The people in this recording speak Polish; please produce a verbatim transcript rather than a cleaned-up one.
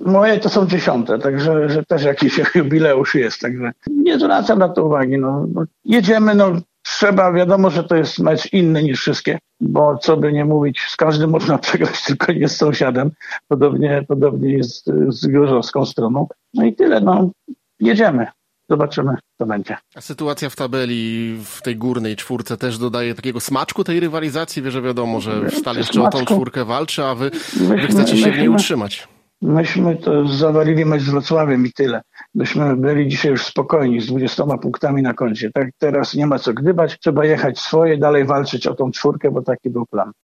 Moje to są dziesiąte, także że też jakiś jubileusz jest, także nie zwracam na to uwagi. No, no, jedziemy, no trzeba, wiadomo, że to jest mecz inny niż wszystkie, bo co by nie mówić, z każdym można przegrać, tylko nie z sąsiadem. Podobnie, podobnie jest z gorzowską stroną. No i tyle, no jedziemy. Zobaczymy, co będzie. A sytuacja w tabeli, w tej górnej czwórce też dodaje takiego smaczku tej rywalizacji? Wie, że wiadomo, że Stal jeszcze o tą czwórkę walczy, a wy, myśmy, wy chcecie się myśmy, w niej utrzymać. Myśmy to zawalili mecz z Wrocławiem i tyle. Myśmy byli dzisiaj już spokojni z dwudziestoma punktami na koncie. Tak teraz nie ma co gdybać, trzeba jechać swoje, dalej walczyć o tą czwórkę, bo taki był plan.